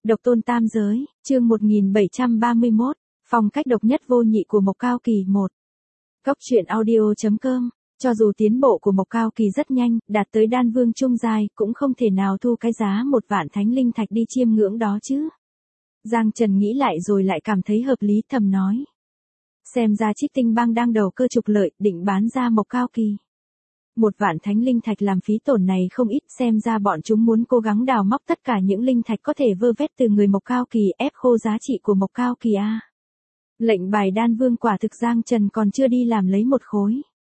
Độc tôn tam giới, chương 1731, phong cách độc nhất vô nhị của Mộc Cao Kỳ 1. Góc truyện audio.com, cho dù tiến bộ của Mộc Cao Kỳ rất nhanh, đạt tới đan vương trung giai, cũng không thể nào thu cái giá 1 vạn thánh linh thạch đi chiêm ngưỡng đó chứ. Giang Trần nghĩ lại rồi lại cảm thấy hợp lý, thầm nói. Xem ra Trích Tinh Bang đang đầu cơ trục lợi, định bán ra Mộc Cao Kỳ. 1 vạn thánh linh thạch làm phí tổn này không ít, xem ra bọn chúng muốn cố gắng đào móc tất cả những linh thạch có thể vơ vét từ người Mộc Cao Kỳ, ép khô giá trị của Mộc Cao Kỳ a. Lệnh bài đan vương quả thực Giang Trần còn chưa đi làm lấy 1 khối.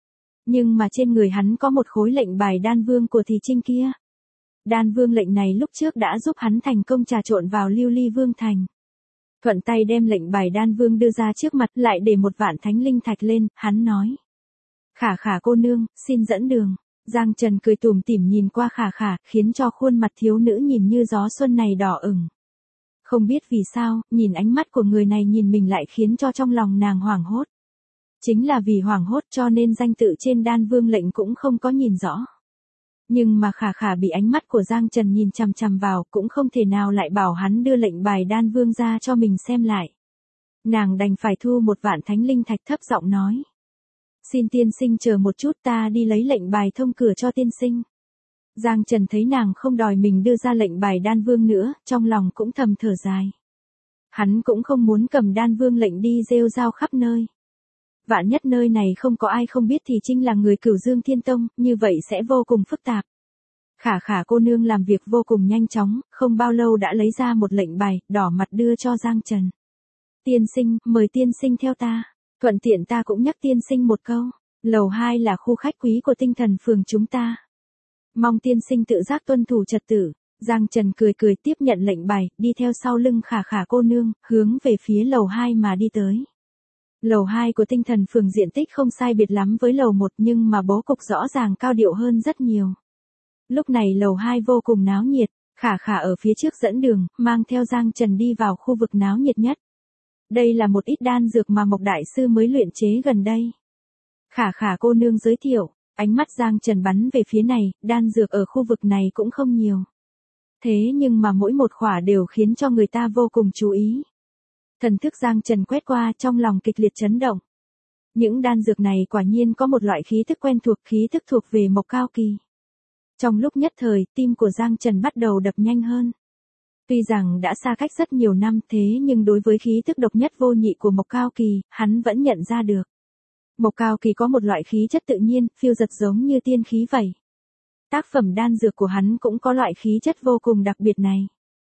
Nhưng mà trên người hắn có 1 khối lệnh bài đan vương của Thì Trinh kia. Đan vương lệnh này lúc trước đã giúp hắn thành công trà trộn vào Lưu Ly Vương thành. Thuận tay đem lệnh bài đan vương đưa ra trước mặt, lại để 1 vạn thánh linh thạch lên, hắn nói. Khả Khả cô nương, xin dẫn đường. Giang Trần cười tủm tỉm nhìn qua Khả Khả, khiến cho khuôn mặt thiếu nữ nhìn như gió xuân này đỏ ửng. Không biết vì sao, nhìn ánh mắt của người này nhìn mình lại khiến cho trong lòng nàng hoảng hốt. Chính là vì hoảng hốt cho nên danh tự trên đan vương lệnh cũng không có nhìn rõ. Nhưng mà Khả Khả bị ánh mắt của Giang Trần nhìn chằm chằm vào, cũng không thể nào lại bảo hắn đưa lệnh bài đan vương ra cho mình xem lại. Nàng đành phải thu 1 vạn thánh linh thạch, thấp giọng nói. Xin tiên sinh chờ một chút, ta đi lấy lệnh bài thông cửa cho tiên sinh. Giang Trần thấy nàng không đòi mình đưa ra lệnh bài đan vương nữa, trong lòng cũng thầm thở dài. Hắn cũng không muốn cầm đan vương lệnh đi rêu rao khắp nơi. Vạn nhất nơi này không có ai không biết Thì Trinh là người Cửu Dương Thiên Tông, như vậy sẽ vô cùng phức tạp. Khả Khả cô nương làm việc vô cùng nhanh chóng, không bao lâu đã lấy ra một lệnh bài, đỏ mặt đưa cho Giang Trần. Tiên sinh, mời tiên sinh theo ta. Thuận tiện ta cũng nhắc tiên sinh một câu, lầu 2 là khu khách quý của Tinh Thần phường chúng ta. Mong tiên sinh tự giác tuân thủ trật tự. Giang Trần cười cười tiếp nhận lệnh bài, đi theo sau lưng Khả Khả cô nương, hướng về phía lầu 2 mà đi tới. Lầu 2 của Tinh Thần phường diện tích không sai biệt lắm với lầu 1 nhưng mà bố cục rõ ràng cao điệu hơn rất nhiều. Lúc này lầu 2 vô cùng náo nhiệt, Khả Khả ở phía trước dẫn đường, mang theo Giang Trần đi vào khu vực náo nhiệt nhất. Đây là một ít đan dược mà Mộc Đại Sư mới luyện chế gần đây. Khả Khả cô nương giới thiệu, ánh mắt Giang Trần bắn về phía này, đan dược ở khu vực này cũng không nhiều. Thế nhưng mà mỗi một khỏa đều khiến cho người ta vô cùng chú ý. Thần thức Giang Trần quét qua, trong lòng kịch liệt chấn động. Những đan dược này quả nhiên có một loại khí thức quen thuộc, khí thức thuộc về Mộc Cao Kỳ. Trong lúc nhất thời, tim của Giang Trần bắt đầu đập nhanh hơn. Tuy rằng đã xa cách rất nhiều năm, thế nhưng đối với khí thức độc nhất vô nhị của Mộc Cao Kỳ, hắn vẫn nhận ra được. Mộc Cao Kỳ có một loại khí chất tự nhiên, phiêu dật giống như tiên khí vậy. Tác phẩm đan dược của hắn cũng có loại khí chất vô cùng đặc biệt này.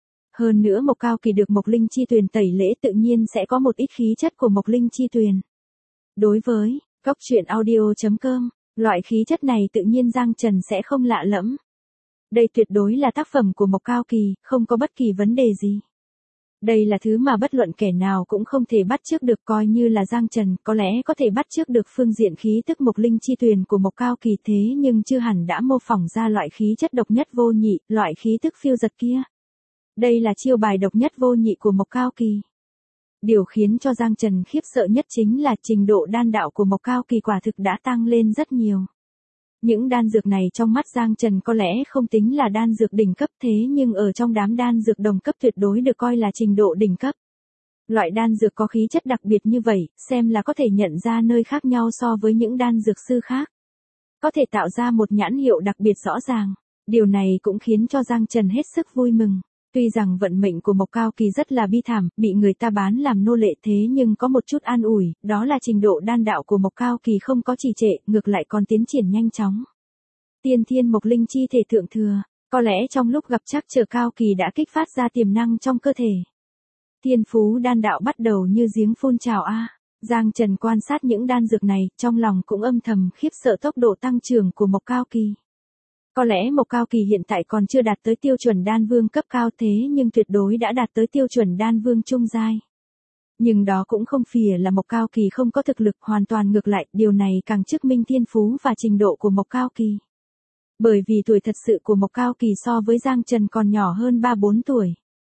Hơn nữa Mộc Cao Kỳ được Mộc Linh Chi Tuyền tẩy lễ, tự nhiên sẽ có một ít khí chất của Mộc Linh Chi Tuyền. Đối với góc truyện audio.com, loại khí chất này tự nhiên Giang Trần sẽ không lạ lẫm. Đây tuyệt đối là tác phẩm của Mộc Cao Kỳ, không có bất kỳ vấn đề gì. Đây là thứ mà bất luận kẻ nào cũng không thể bắt chước được, coi như là Giang Trần có lẽ có thể bắt chước được phương diện khí tức Mộc Linh Chi Tuyền của Mộc Cao Kỳ, thế nhưng chưa hẳn đã mô phỏng ra loại khí chất độc nhất vô nhị, loại khí tức phiêu dật kia. Đây là chiêu bài độc nhất vô nhị của Mộc Cao Kỳ. Điều khiến cho Giang Trần khiếp sợ nhất chính là trình độ đan đạo của Mộc Cao Kỳ quả thực đã tăng lên rất nhiều. Những đan dược này trong mắt Giang Trần có lẽ không tính là đan dược đỉnh cấp, thế nhưng ở trong đám đan dược đồng cấp tuyệt đối được coi là trình độ đỉnh cấp. Loại đan dược có khí chất đặc biệt như vậy, xem là có thể nhận ra nơi khác nhau so với những đan dược sư khác. Có thể tạo ra một nhãn hiệu đặc biệt rõ ràng. Điều này cũng khiến cho Giang Trần hết sức vui mừng. Tuy rằng vận mệnh của Mộc Cao Kỳ rất là bi thảm, bị người ta bán làm nô lệ, thế nhưng có một chút an ủi, đó là trình độ đan đạo của Mộc Cao Kỳ không có trì trệ, ngược lại còn tiến triển nhanh chóng. Tiên thiên Mộc Linh chi thể thượng thừa, có lẽ trong lúc gặp trắc trở Cao Kỳ đã kích phát ra tiềm năng trong cơ thể. Thiên phú đan đạo bắt đầu như giếng phun trào a. Giang Trần quan sát những đan dược này, trong lòng cũng âm thầm khiếp sợ tốc độ tăng trưởng của Mộc Cao Kỳ. Có lẽ Mộc Cao Kỳ hiện tại còn chưa đạt tới tiêu chuẩn đan vương cấp cao, thế nhưng tuyệt đối đã đạt tới tiêu chuẩn đan vương trung giai. Nhưng đó cũng không phìa là Mộc Cao Kỳ không có thực lực, hoàn toàn ngược lại, điều này càng chứng minh thiên phú và trình độ của Mộc Cao Kỳ. Bởi vì tuổi thật sự của Mộc Cao Kỳ so với Giang Trần còn nhỏ hơn 3-4 tuổi.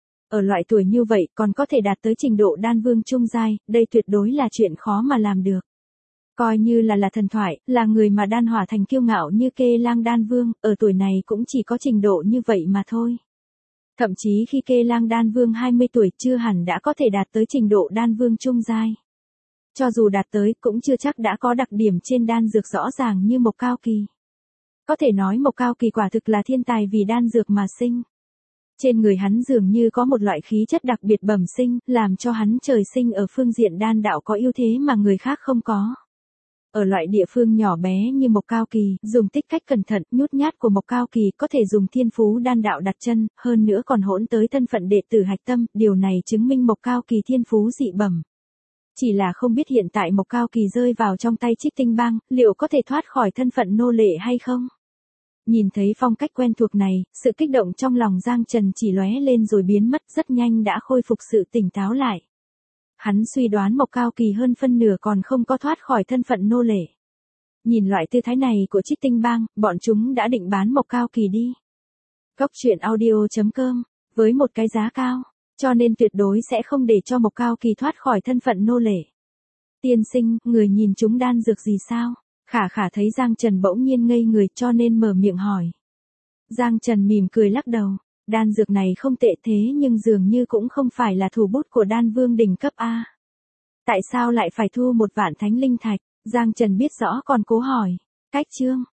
Ở loại tuổi như vậy còn có thể đạt tới trình độ đan vương trung giai, đây tuyệt đối là chuyện khó mà làm được. Coi như là thần thoại, là người mà đan hỏa thành kiêu ngạo như Kê Lang Đan Vương, ở tuổi này cũng chỉ có trình độ như vậy mà thôi. Thậm chí khi Kê Lang đan vương 20 tuổi chưa hẳn đã có thể đạt tới trình độ đan vương trung giai. Cho dù đạt tới cũng chưa chắc đã có đặc điểm trên đan dược rõ ràng như Mộc Cao Kỳ. Có thể nói Mộc Cao Kỳ quả thực là thiên tài vì đan dược mà sinh. Trên người hắn dường như có một loại khí chất đặc biệt bẩm sinh, làm cho hắn trời sinh ở phương diện đan đạo có ưu thế mà người khác không có. Ở loại địa phương nhỏ bé như Mộc Cao Kỳ, dùng tích cách cẩn thận, nhút nhát của Mộc Cao Kỳ có thể dùng thiên phú đan đạo đặt chân, hơn nữa còn hỗn tới thân phận đệ tử hạch tâm, điều này chứng minh Mộc Cao Kỳ thiên phú dị bẩm. Chỉ là không biết hiện tại Mộc Cao Kỳ rơi vào trong tay Trích Tinh Bang, liệu có thể thoát khỏi thân phận nô lệ hay không? Nhìn thấy phong cách quen thuộc này, sự kích động trong lòng Giang Trần chỉ lóe lên rồi biến mất, rất nhanh đã khôi phục sự tỉnh táo lại. Hắn suy đoán Mộc Cao Kỳ hơn phân nửa còn không có thoát khỏi thân phận nô lệ. Nhìn loại tư thái này của Trích Tinh Bang, bọn chúng đã định bán Mộc Cao Kỳ đi. Cốc truyện audio.com, với một cái giá cao, cho nên tuyệt đối sẽ không để cho Mộc Cao Kỳ thoát khỏi thân phận nô lệ. Tiên sinh, người nhìn chúng đan dược gì sao? Khả Khả thấy Giang Trần bỗng nhiên ngây người cho nên mở miệng hỏi. Giang Trần mỉm cười lắc đầu, đan dược này không tệ thế nhưng dường như cũng không phải là thủ bút của đan vương đỉnh cấp A. Tại sao lại phải thu 1 vạn thánh linh thạch? Giang Trần biết rõ còn cố hỏi. Cách chương.